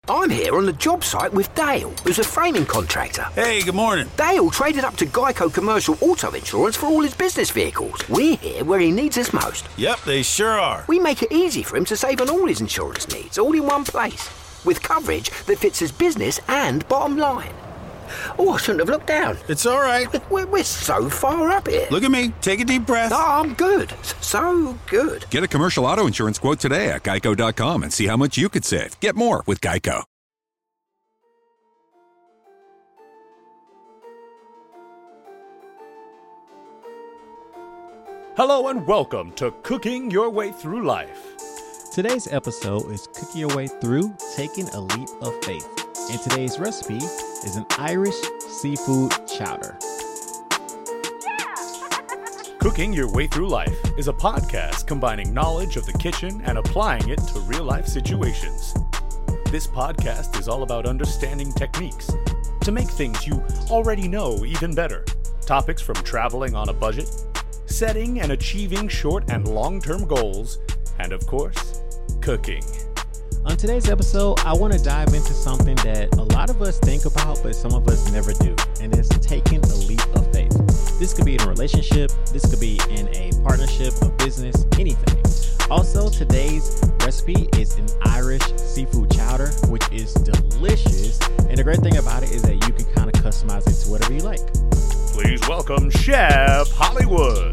I'm here on the job site with Dale, who's a framing contractor. Hey, good morning. Dale traded up to Geico Commercial Auto Insurance for all his business vehicles. We're here where he needs us most. Yep, they sure are. We make it easy for him to save on all his insurance needs, all in one place, with coverage that fits his business and bottom line. Oh, I shouldn't have looked down. It's all right. We're so far up here. Look at me. Take a deep breath. Oh, I'm good. So good. Get a commercial auto insurance quote today at geico.com and see how much you could save. Get more with Geico. Hello and welcome to Cooking Your Way Through Life. Today's episode is Cooking Your Way Through Taking a Leap of Faith. And today's recipe is an Irish seafood chowder. Cooking Your Way Through Life is a podcast combining knowledge of the kitchen and applying it to real-life situations. This podcast is all about understanding techniques to make things you already know even better. Topics from traveling on a budget, setting and achieving short and long-term goals, and of course, cooking. On today's episode, I want to dive into something that a lot of us think about, but some of us never do, and it's taking a leap of faith. This could be in a relationship, this could be in a partnership, a business, anything. Also, today's recipe is an Irish seafood chowder, which is delicious, and the great thing about it is that you can kind of customize it to whatever you like. Please welcome Chef Hollywood.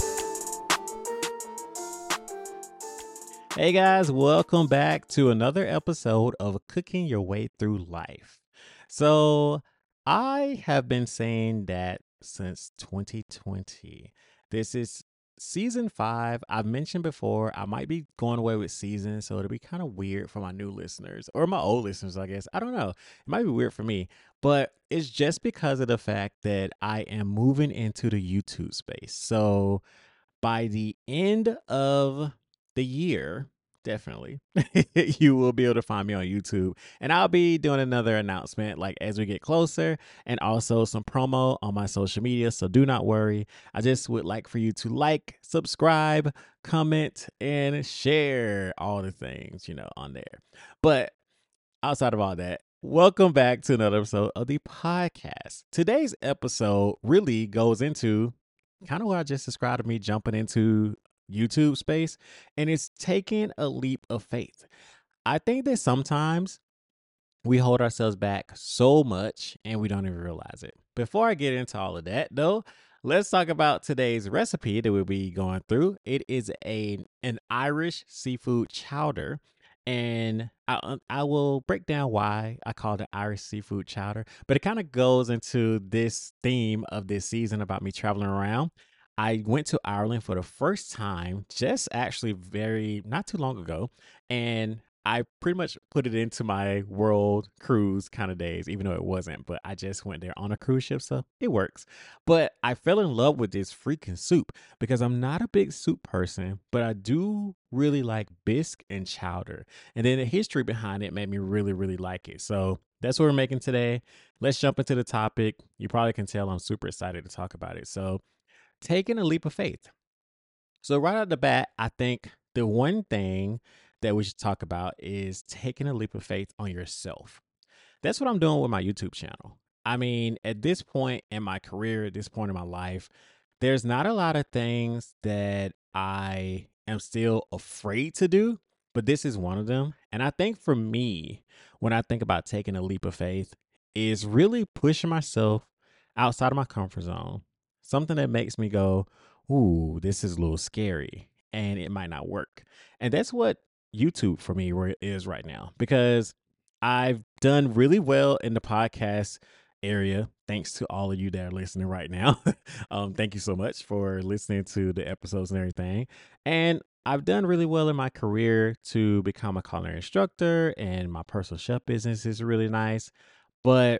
Hey guys, welcome back to another episode of Cooking Your Way Through Life. So I have been saying that since 2020. This is season 5. I've mentioned before, I might be going away with seasons, so it'll be kind of weird for my new listeners or my old listeners, I guess. I don't know. It might be weird for me, but it's just because of the fact that I am moving into the YouTube space. So by the end of the year, definitely, you will be able to find me on YouTube, and I'll be doing another announcement like as we get closer, and also some promo on my social media. So do not worry. I just would like for you to like, subscribe, comment, and share all the things, on there. But outside of all that, welcome back to another episode of the podcast. Today's episode really goes into kind of what I just described of me jumping into YouTube space, and it's taking a leap of faith. I think that sometimes we hold ourselves back so much and we don't even realize it. Before I get into all of that though, let's talk about today's recipe that we'll be going through. It is an Irish seafood chowder, and I will break down why I call it Irish seafood chowder, but it kind of goes into this theme of this season about me traveling around. I went to Ireland for the first time, just actually not too long ago. And I pretty much put it into my world cruise kind of days, even though it wasn't, but I just went there on a cruise ship. So it works. But I fell in love with this freaking soup because I'm not a big soup person, but I do really like bisque and chowder. And then the history behind it made me really, really like it. So that's what we're making today. Let's jump into the topic. You probably can tell I'm super excited to talk about it. So taking a leap of faith. So right out the bat, I think the one thing that we should talk about is taking a leap of faith on yourself. That's what I'm doing with my YouTube channel. I mean, at this point in my career, at this point in my life, there's not a lot of things that I am still afraid to do, but this is one of them. And I think for me, when I think about taking a leap of faith, is really pushing myself outside of my comfort zone. Something that makes me go, ooh, this is a little scary and it might not work. And that's what YouTube for me is right now, because I've done really well in the podcast area. Thanks to all of you that are listening right now. Thank you so much for listening to the episodes and everything. And I've done really well in my career to become a culinary instructor, and my personal chef business is really nice. But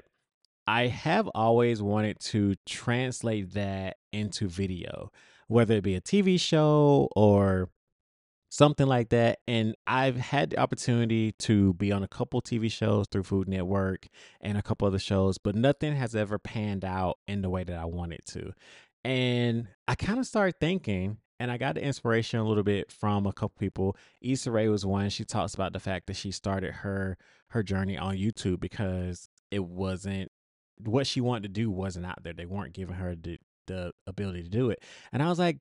I have always wanted to translate that into video, whether it be a TV show or something like that. And I've had the opportunity to be on a couple TV shows through Food Network and a couple other shows, but nothing has ever panned out in the way that I wanted to. And I kind of started thinking, And I got the inspiration a little bit from a couple people. Issa Rae was one. She talks about the fact that she started her journey on YouTube because it wasn't what she wanted to do wasn't out there. They weren't giving her the ability to do it. And I was like,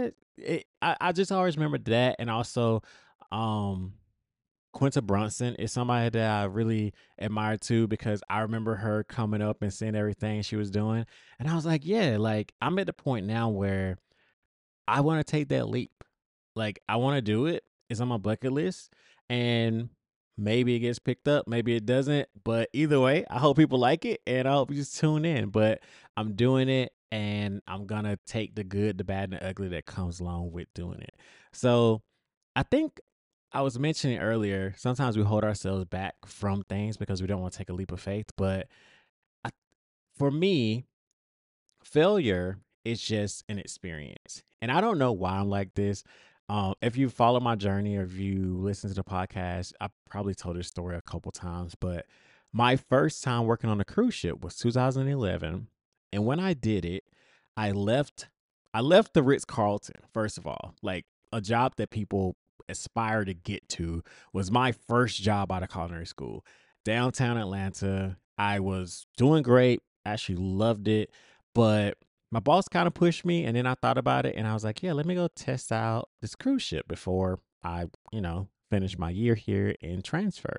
I just always remember that. And also, um, Quinta Brunson is somebody that I really admire too because I remember her coming up and seeing everything she was doing. And I was like, yeah, like I'm at the point now where I want to take that leap. Like I want to do it. It's on my bucket list. And maybe it gets picked up, maybe it doesn't. But either way, I hope people like it and I hope you just tune in. But I'm doing it and I'm gonna take the good, the bad, and the ugly that comes along with doing it. So I think I was mentioning earlier, sometimes we hold ourselves back from things because we don't want to take a leap of faith. But I, for me, failure is just an experience. And I don't know why I'm like this. If you follow my journey or if you listen to the podcast, I probably told this story a couple times, but my first time working on a cruise ship was 2011. And when I did it, I left I left the Ritz Carlton, first of all. Like a job that people aspire to get to was my first job out of culinary school. Downtown Atlanta. I was doing great, actually loved it, but my boss kind of pushed me and then I thought about it and I was like, yeah, let me go test out this cruise ship before I, finish my year here and transfer.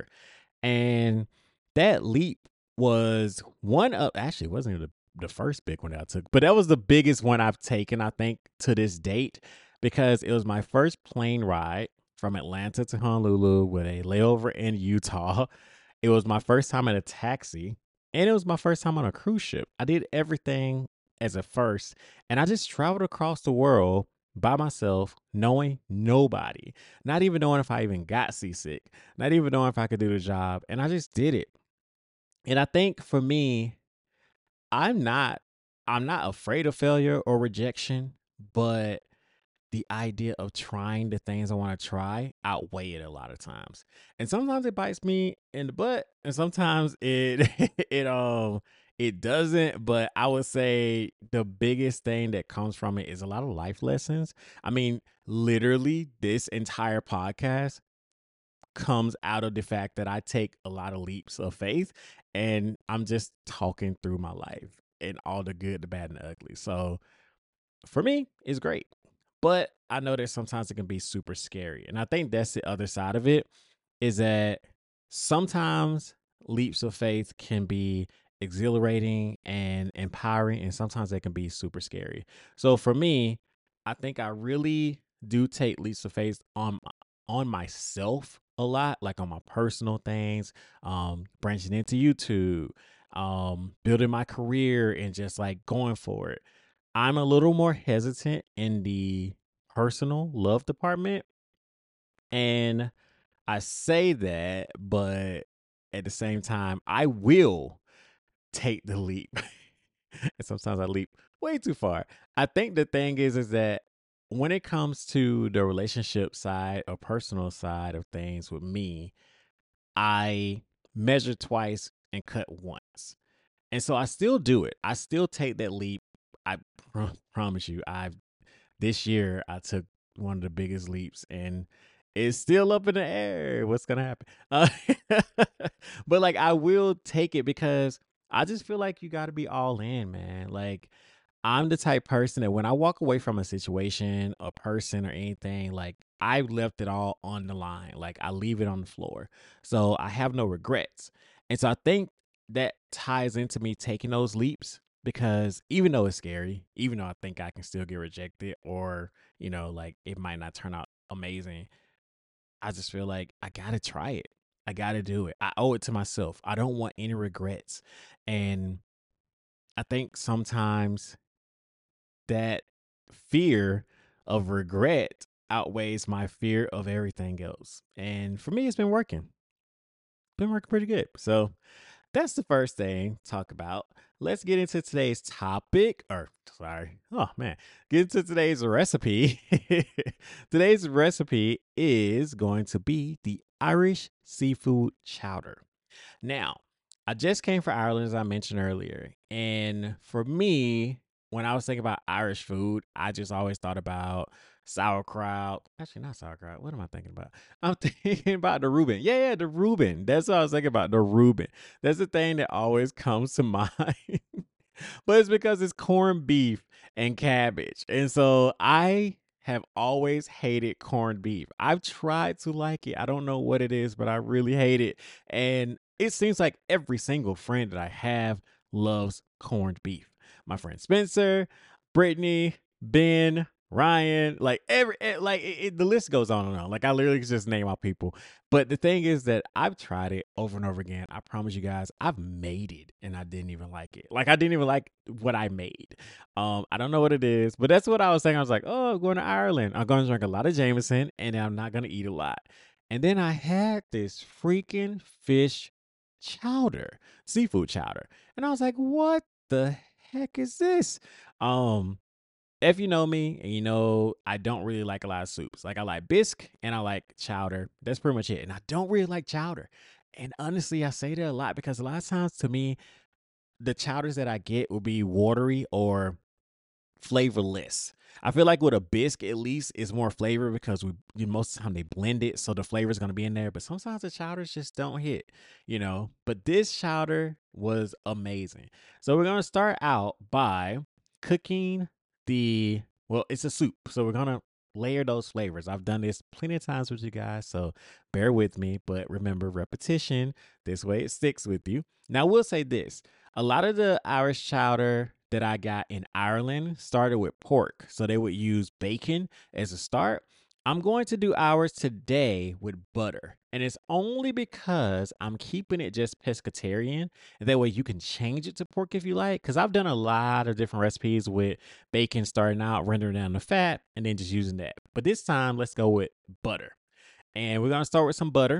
And that leap was one of actually it wasn't even the first big one that I took, but that was the biggest one I've taken, I think, to this date, because it was my first plane ride from Atlanta to Honolulu with a layover in Utah. It was my first time in a taxi, and it was my first time on a cruise ship. I did everything as a first, and I just traveled across the world by myself, knowing nobody, not even knowing if I even got seasick, not even knowing if I could do the job. And I just did it. And I think for me, I'm not I'm not afraid of failure or rejection, but the idea of trying the things I want to try outweigh it a lot of times. And sometimes it bites me in the butt and sometimes it it doesn't, but I would say the biggest thing that comes from it is a lot of life lessons. I mean, literally this entire podcast comes out of the fact that I take a lot of leaps of faith and I'm just talking through my life and all the good, the bad, and the ugly. So for me, it's great. But I know that sometimes it can be super scary. And I think that's the other side of it is that sometimes leaps of faith can be exhilarating and empowering, and sometimes they can be super scary. So for me, I think I really do take leaps of faith on myself a lot, like on my personal things, branching into YouTube, building my career and just like going for it. I'm a little more hesitant in the personal love department. And I say that, but at the same time, I will take the leap. And sometimes I leap way too far. I think the thing is that when it comes to the relationship side or personal side of things with me, I measure twice and cut once. And so I still do it. I still take that leap. I promise you, this year I took one of the biggest leaps and it's still up in the air. What's gonna happen? But like I will take it because I just feel like you got to be all in, man. Like I'm the type person that when I walk away from a situation, a person, or anything, like I left it all on the line. Like I leave it on the floor. So I have no regrets. And so I think that ties into me taking those leaps because even though it's scary, even though I think I can still get rejected or, like it might not turn out amazing, I just feel like I got to try it. I got to do it. I owe it to myself. I don't want any regrets. And I think sometimes that fear of regret outweighs my fear of everything else. And for me, it's been working. Been working pretty good. So that's the first thing to talk about. Let's get into today's topic. Oh man. Get into today's recipe. Today's recipe is going to be the Irish seafood chowder. Now, I just came from Ireland, as I mentioned earlier. And for me, when I was thinking about Irish food, I just always thought about sauerkraut. Actually, not sauerkraut. What am I thinking about? I'm thinking about the Reuben. Yeah, the Reuben. That's what I was thinking about. The Reuben. That's the thing that always comes to mind. But it's because it's corned beef and cabbage. And so I have always hated corned beef. I've tried to like it. I don't know what it is, but I really hate it. And it seems like every single friend that I have loves corned beef. My friend Spencer, Brittany, Ben, Ryan, like the list goes on and on. Like I literally just name out people. But the thing is that I've tried it over and over again. I promise you guys, I've made it and I didn't even like it. Like I didn't even like what I made. I don't know what it is, but that's what I was saying. I was like, oh, I'm going to Ireland. I'm going to drink a lot of Jameson and I'm not going to eat a lot. And then I had this freaking fish chowder, seafood chowder. And I was like, what the heck is this? Um, if you know me and you know I don't really like a lot of soups. Like I like bisque and I like chowder. That's pretty much it. And I don't really like chowder. And honestly, I say that a lot because a lot of times to me, the chowders that I get will be watery or flavorless. I feel like with a bisque, at least, is more flavor because most of the time they blend it, so the flavor is gonna be in there. But sometimes the chowders just don't hit, you know. But this chowder was amazing. So we're gonna start out by cooking it's a soup. So we're gonna layer those flavors. I've done this plenty of times with you guys, so bear with me. But remember, repetition. This way it sticks with you. Now we'll say this: a lot of the Irish chowder that I got in Ireland started with pork. So they would use bacon as a start. I'm going to do ours today with butter. And it's only because I'm keeping it just pescatarian. And that way you can change it to pork if you like. Because I've done a lot of different recipes with bacon starting out, rendering down the fat, and then just using that. But this time, let's go with butter. And we're going to start with some butter.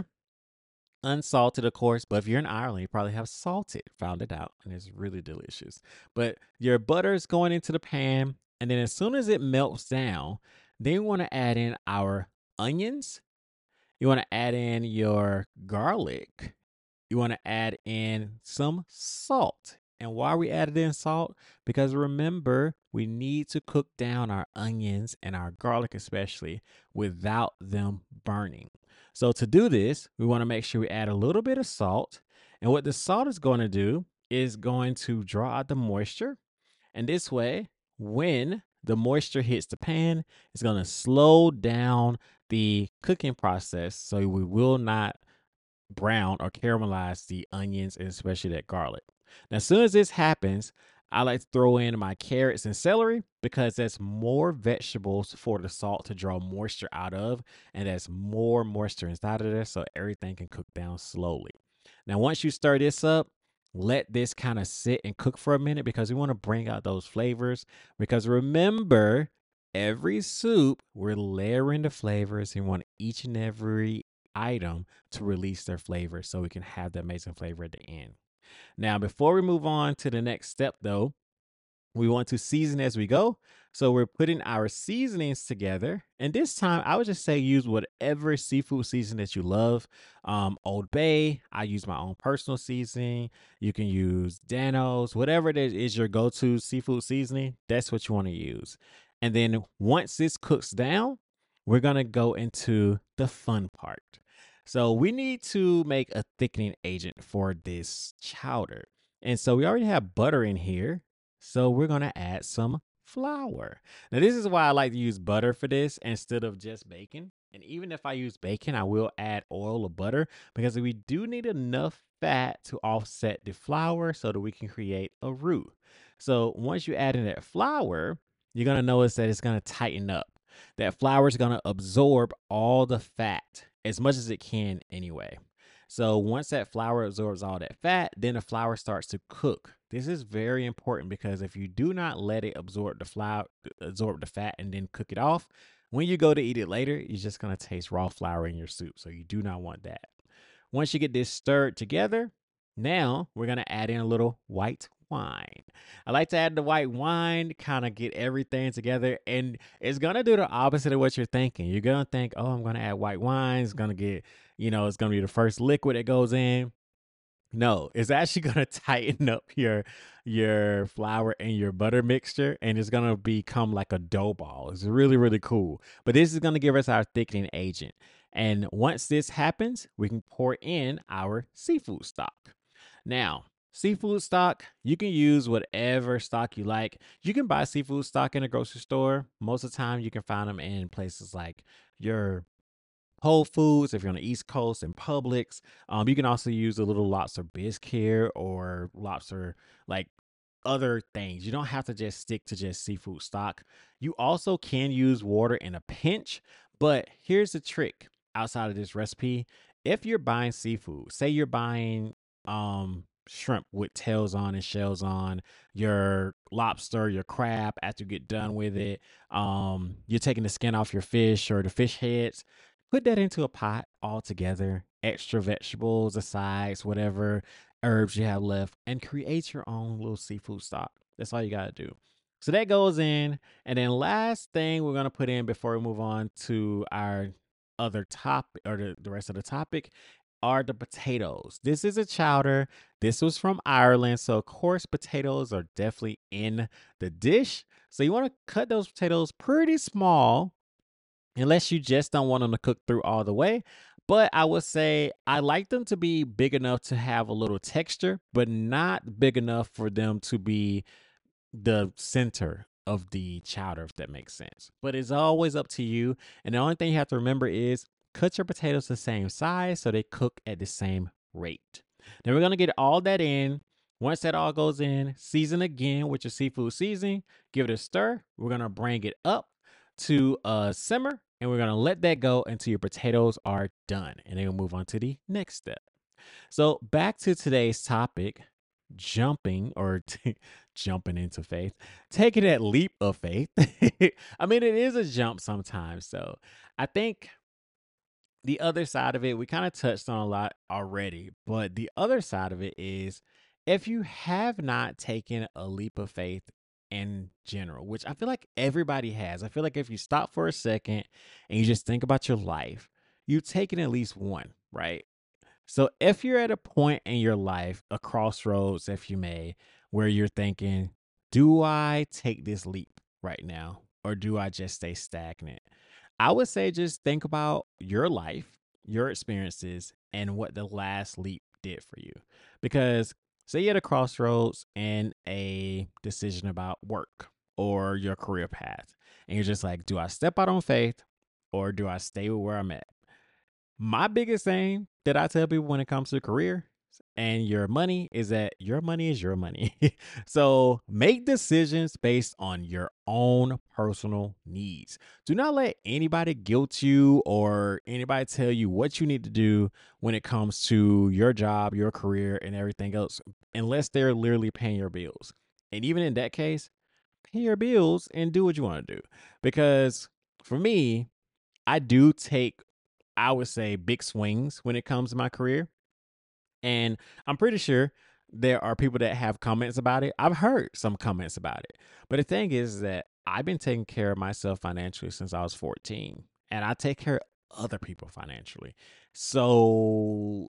Unsalted, of course, but if you're in Ireland, you probably have salted. Found it out, and it's really delicious. But your butter is going into the pan, and then as soon as it melts down, then you want to add in our onions. You want to add in your garlic. You want to add in some salt. And why are we adding in salt? Because remember, we need to cook down our onions and our garlic especially without them burning. So to do this, we want to make sure we add a little bit of salt. And what the salt is going to do is going to draw out the moisture. And this way, when the moisture hits the pan, it's going to slow down the cooking process so we will not brown or caramelize the onions and especially that garlic. Now, as soon as this happens, I like to throw in my carrots and celery because that's more vegetables for the salt to draw moisture out of, and that's more moisture inside of there so everything can cook down slowly. Now, once you stir this up, let this kind of sit and cook for a minute because we want to bring out those flavors. Because remember, every soup, we're layering the flavors and we want each and every item to release their flavor so we can have that amazing flavor at the end. Now, before we move on to the next step, though, we want to season as we go. So we're putting our seasonings together. And this time, I would just say use whatever seafood seasoning that you love. Old Bay, I use my own personal seasoning. You can use Dano's, whatever it is your go-to seafood seasoning, that's what you want to use. And then once this cooks down, we're going to go into the fun part. So we need to make a thickening agent for this chowder. And so we already have butter in here. So we're going to add some flour. Now, this is why I like to use butter for this instead of just bacon. And even if I use bacon, I will add oil or butter because we do need enough fat to offset the flour so that we can create a roux. So once you add in that flour, you're going to notice that it's going to tighten up. That flour is going to absorb all the fat as much as it can anyway. So once that flour absorbs all that fat, then the flour starts to cook. This is very important because if you do not let it absorb the fat and then cook it off, when you go to eat it later, you're just going to taste raw flour in your soup. So you do not want that. Once you get this stirred together, now we're going to add in a little white wine. I like to add the white wine, kind of get everything together, and it's going to do the opposite of what you're thinking. You're going to think, oh, I'm going to add white wine. It's going to get, it's going to be the first liquid that goes in. No, it's actually gonna tighten up your flour and your butter mixture, and it's gonna become like a dough ball. It's really, really cool. But this is gonna give us our thickening agent. And once this happens, we can pour in our seafood stock. Now, seafood stock, you can use whatever stock you like. You can buy seafood stock in a grocery store. Most of the time, you can find them in places like your Whole Foods, if you're on the East Coast, and Publix. You can also use a little lobster biscuit or lobster like other things. You don't have to just stick to just seafood stock. You also can use water in a pinch, but here's the trick outside of this recipe. If you're buying seafood, say you're buying shrimp with tails on and shells on, your lobster, your crab after you get done with it, you're taking the skin off your fish or the fish heads, put that into a pot all together, extra vegetables, the sides, whatever herbs you have left, and create your own little seafood stock. That's all you got to do. So that goes in. And then last thing we're going to put in before we move on to our other topic or the rest of the topic are the potatoes. This is a chowder. This was from Ireland. So, of course, potatoes are definitely in the dish. So, you want to cut those potatoes pretty small unless you just don't want them to cook through all the way. But I would say I like them to be big enough to have a little texture, but not big enough for them to be the center of the chowder, if that makes sense. But it's always up to you. And the only thing you have to remember is cut your potatoes the same size so they cook at the same rate. Then we're going to get all that in. Once that all goes in, season again with your seafood seasoning. Give it a stir. We're going to bring it up to a simmer, and we're going to let that go until your potatoes are done. And then we'll move on to the next step. So back to today's topic, jumping or jumping into faith, taking that leap of faith. I mean, it is a jump sometimes. So I think the other side of it, we kind of touched on a lot already, but the other side of it is if you have not taken a leap of faith in general, which I feel like everybody has, I feel like if you stop for a second and you just think about your life, you've taken at least one, right? So if you're at a point in your life, a crossroads, if you may, where you're thinking, do I take this leap right now or do I just stay stagnant? I would say just think about your life, your experiences, and what the last leap did for you. Because say you're at a crossroads and a decision about work or your career path, and you're just like, do I step out on faith or do I stay where I'm at? My biggest thing that I tell people when it comes to career and your money is that your money is your money. So make decisions based on your own personal needs. Do not let anybody guilt you or anybody tell you what you need to do when it comes to your job, your career, and everything else, unless they're literally paying your bills. And even in that case, pay your bills and do what you want to do. Because for me, I do take, I would say, big swings when it comes to my career. And I'm pretty sure there are people that have comments about it. I've heard some comments about it. But the thing is that I've been taking care of myself financially since I was 14. And I take care of other people financially. So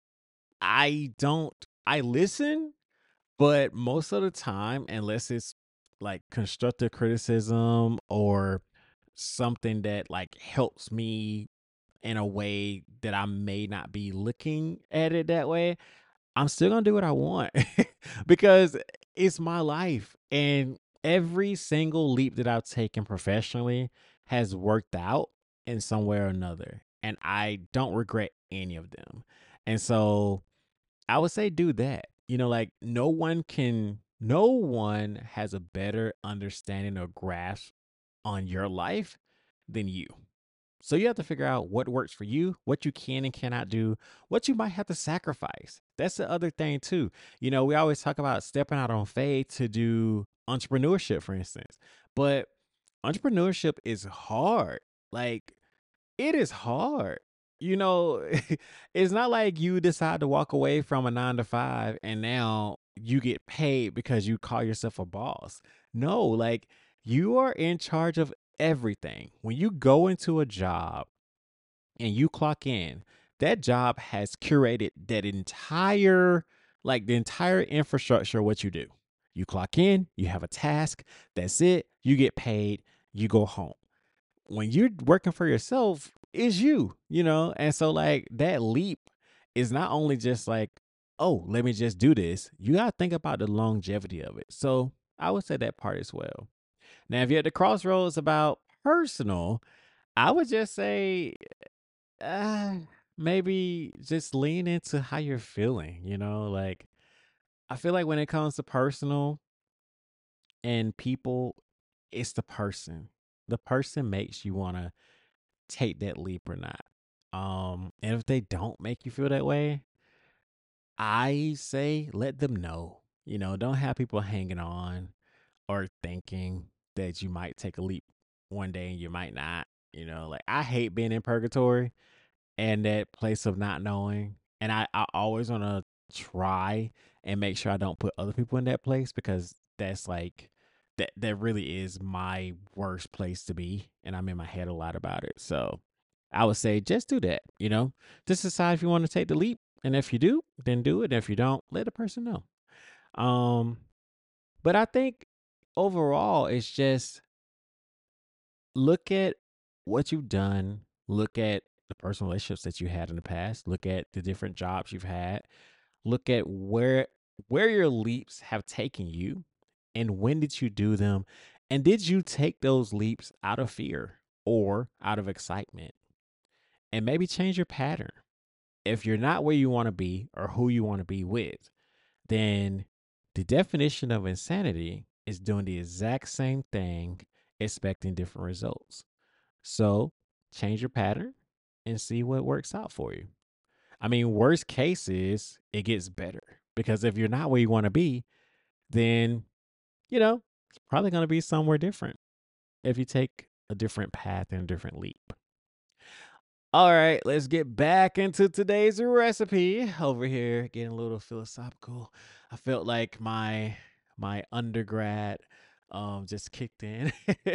I listen, but most of the time, unless it's like constructive criticism or something that like helps me in a way that I may not be looking at it that way, I'm still gonna do what I want because it's my life. And every single leap that I've taken professionally has worked out in some way or another. And I don't regret any of them. And so I would say do that. Like no one has a better understanding or grasp on your life than you. So you have to figure out what works for you, what you can and cannot do, what you might have to sacrifice. That's the other thing too. We always talk about stepping out on faith to do entrepreneurship, for instance. But entrepreneurship is hard. Like it is hard. You know, it's not like you decide to walk away from a 9 to 5 and now you get paid because you call yourself a boss. No, like you are in charge of everything. When you go into a job and you clock in, that job has curated that entire like the entire infrastructure of what you do. You clock in, you have a task, that's it, you get paid, you go home. When you're working for yourself, it's you, And so like that leap is not only just like, oh, let me just do this. You gotta think about the longevity of it. So I would say that part as well. Now, if you're at the crossroads about personal, I would just say uh, maybe just lean into how you're feeling, Like I feel like when it comes to personal and people, it's the person. The person makes you want to take that leap or not. And if they don't make you feel that way, I say let them know. Don't have people hanging on or thinking that you might take a leap one day and you might not. Like I hate being in purgatory and that place of not knowing. And I always want to try and make sure I don't put other people in that place because that's like that really is my worst place to be. And I'm in my head a lot about it. So I would say just do that, Just decide if you want to take the leap. And if you do, then do it. And if you don't, let the person know. But I think overall it's just look at what you've done, look at the personal relationships that you had in the past, look at the different jobs you've had, look at where your leaps have taken you and when did you do them and did you take those leaps out of fear or out of excitement? And maybe change your pattern. If you're not where you want to be or who you want to be with, then the definition of insanity is doing the exact same thing, expecting different results. So change your pattern and see what works out for you. I mean, worst case is it gets better because if you're not where you want to be, then, it's probably going to be somewhere different if you take a different path and a different leap. All right, let's get back into today's recipe. Over here, getting a little philosophical. I felt like my undergrad just kicked in.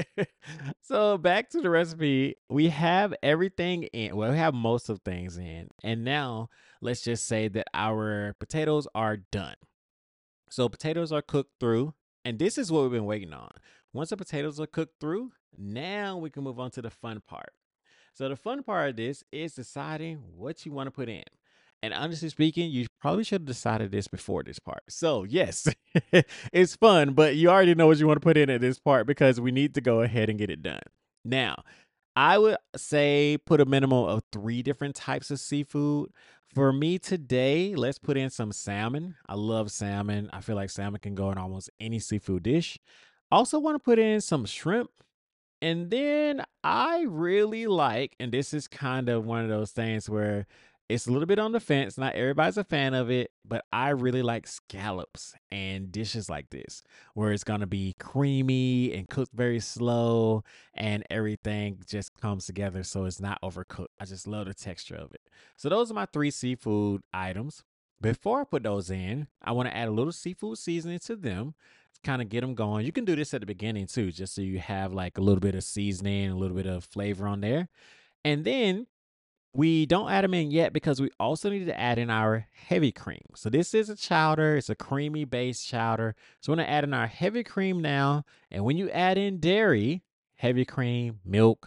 So back to the recipe. We have everything in. Well, we have most of things in. And now let's just say that our potatoes are done. So potatoes are cooked through, and this is what we've been waiting on. Once the potatoes are cooked through, now we can move on to the fun part. So the fun part of this is deciding what you want to put in. And honestly speaking, you probably should have decided this before this part. So yes, it's fun, but you already know what you want to put in at this part because we need to go ahead and get it done. Now, I would say put a minimum of 3 different types of seafood. For me today, let's put in some salmon. I love salmon. I feel like salmon can go in almost any seafood dish. Also want to put in some shrimp. And then I really like, and this is kind of one of those things where it's a little bit on the fence. Not everybody's a fan of it, but I really like scallops and dishes like this, where it's going to be creamy and cooked very slow and everything just comes together so it's not overcooked. I just love the texture of it. So those are my 3 seafood items. Before I put those in, I want to add a little seafood seasoning to them, kind of get them going. You can do this at the beginning too, just so you have like a little bit of seasoning, a little bit of flavor on there. And then we don't add them in yet because we also need to add in our heavy cream. So this is a chowder. It's a creamy based chowder. So we're going to add in our heavy cream now. And when you add in dairy, heavy cream, milk,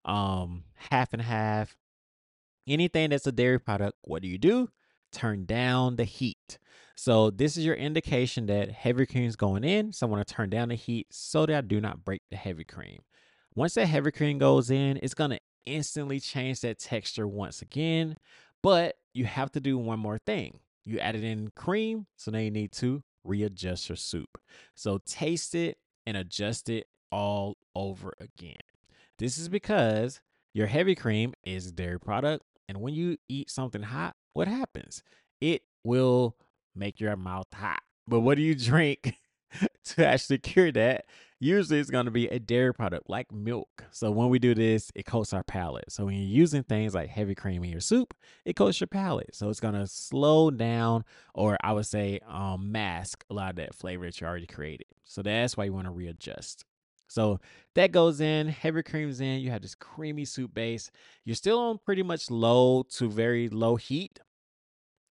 half and half, anything that's a dairy product, what do? Turn down the heat. So this is your indication that heavy cream is going in. So I want to turn down the heat so that I do not break the heavy cream. Once that heavy cream goes in, it's going to instantly change that texture once again. But you have to do one more thing. You added in cream, so now you need to readjust your soup. So taste it and adjust it all over again. This is because your heavy cream is a dairy product. And when you eat something hot, what happens? It will make your mouth hot. But what do you drink to actually cure that? Usually it's going to be a dairy product like milk. So when we do this, it coats our palate. So when you're using things like heavy cream in your soup, it coats your palate. So it's going to slow down, or I would say mask a lot of that flavor that you already created. So that's why you want to readjust. So that goes in, heavy cream's in, you have this creamy soup base. You're still on pretty much low to very low heat.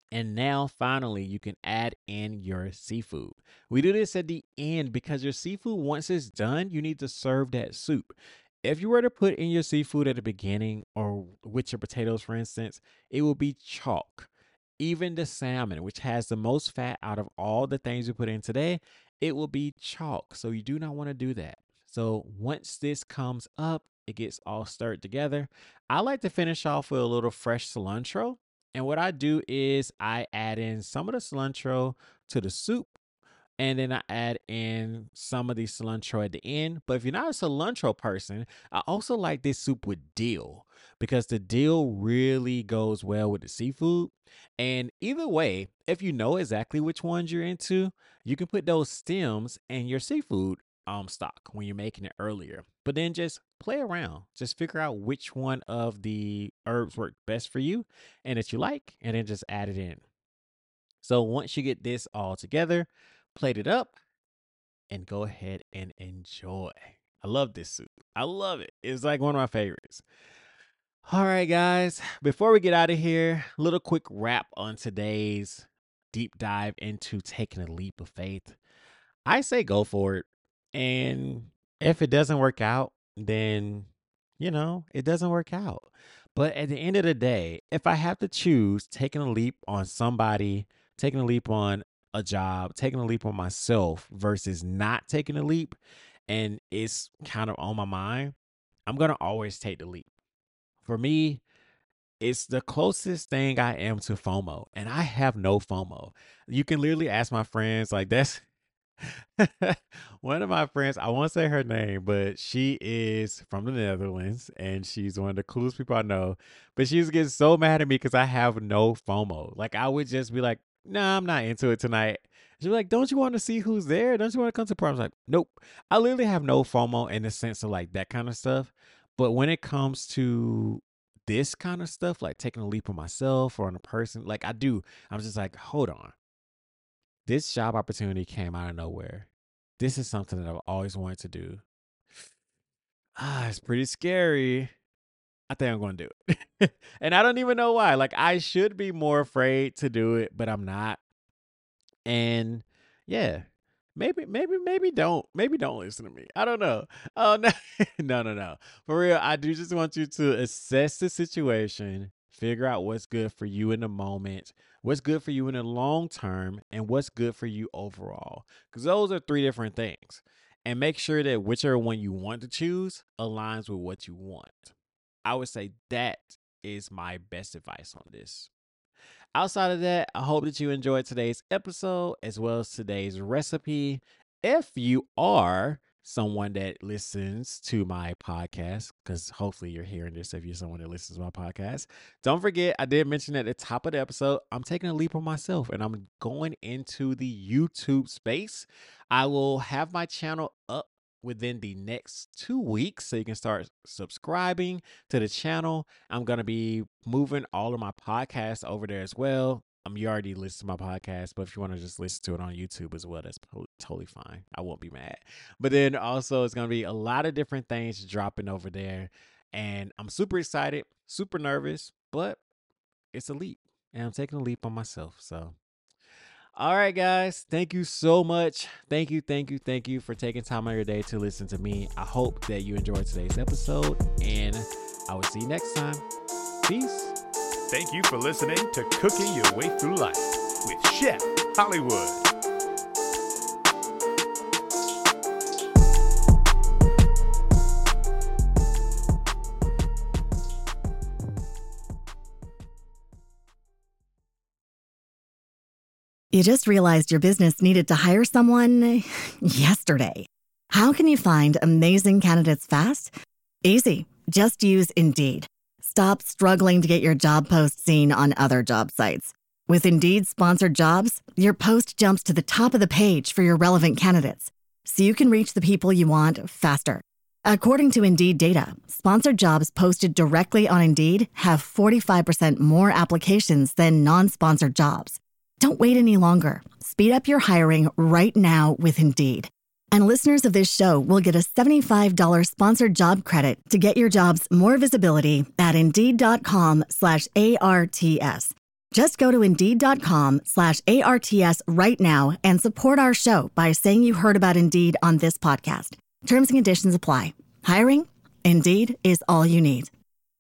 And now, finally, you can add in your seafood. We do this at the end because your seafood, once it's done, you need to serve that soup. If you were to put in your seafood at the beginning or with your potatoes, for instance, it will be chalk. Even the salmon, which has the most fat out of all the things we put in today, it will be chalk. So you do not want to do that. So once this comes up, it gets all stirred together. I like to finish off with a little fresh cilantro. And what I do is I add in some of the cilantro to the soup, and then I add in some of the cilantro at the end. But if you're not a cilantro person, I also like this soup with dill because the dill really goes well with the seafood. And either way, if you know exactly which ones you're into, you can put those stems in your seafood stock when you're making it earlier. But then just play around. Just figure out which one of the herbs work best for you and that you like, and then just add it in. So once you get this all together, plate it up, and go ahead and enjoy. I love this soup. I love it. It's like one of my favorites. All right, guys, before we get out of here, a little quick wrap on today's deep dive into taking a leap of faith. I say go for it. And if it doesn't work out, then, it doesn't work out. But at the end of the day, if I have to choose taking a leap on somebody, taking a leap on a job, taking a leap on myself versus not taking a leap, and it's kind of on my mind, I'm going to always take the leap. For me, it's the closest thing I am to FOMO, and I have no FOMO. You can literally ask my friends, like that's one of my friends, I won't say her name, but she is from the Netherlands and she's one of the coolest people I know. But she's getting so mad at me because I have no FOMO. Like I would just be like, nah, I'm not into it tonight. She'd be like, don't you want to see who's there? Don't you want to come to the party? I was like, nope. I literally have no FOMO in the sense of like that kind of stuff. But when it comes to this kind of stuff, like taking a leap on myself or on a person, like I do, I'm just like, hold on. This job opportunity came out of nowhere. This is something that I've always wanted to do. It's pretty scary. I think I'm going to do it. And I don't even know why. Like I should be more afraid to do it, but I'm not. And yeah, maybe don't listen to me. I don't know. Oh no, no. For real, I do just want you to assess the situation, figure out what's good for you in the moment, what's good for you in the long term, and what's good for you overall. Because those are three different things. And make sure that whichever one you want to choose aligns with what you want. I would say that is my best advice on this. Outside of that, I hope that you enjoyed today's episode as well as today's recipe. If you are someone that listens to my podcast, because hopefully you're hearing this if you're someone that listens to my podcast, don't forget, I did mention at the top of the episode, I'm taking a leap on myself and I'm going into the YouTube space. I will have my channel up within the next 2 weeks, so you can start subscribing to the channel. I'm going to be moving all of my podcasts over there as well. You already listen to my podcast, but if you want to just listen to it on YouTube as well, that's totally fine. I won't be mad. But then also it's going to be a lot of different things dropping over there. And I'm super excited, super nervous, but it's a leap. And I'm taking a leap on myself. So, all right, guys. Thank you so much. Thank you for taking time out of your day to listen to me. I hope that you enjoyed today's episode. And I will see you next time. Peace. Thank you for listening to Cooking Your Way Through Life with Chef Hollywood. You just realized your business needed to hire someone yesterday. How can you find amazing candidates fast? Easy. Just use Indeed. Stop struggling to get your job post seen on other job sites. With Indeed sponsored jobs, your post jumps to the top of the page for your relevant candidates, so you can reach the people you want faster. According to Indeed data, sponsored jobs posted directly on Indeed have 45% more applications than non-sponsored jobs. Don't wait any longer. Speed up your hiring right now with Indeed. And listeners of this show will get a $75 sponsored job credit to get your jobs more visibility at Indeed.com/ARTS. Just go to Indeed.com/ARTS right now and support our show by saying you heard about Indeed on this podcast. Terms and conditions apply. Hiring? Indeed is all you need.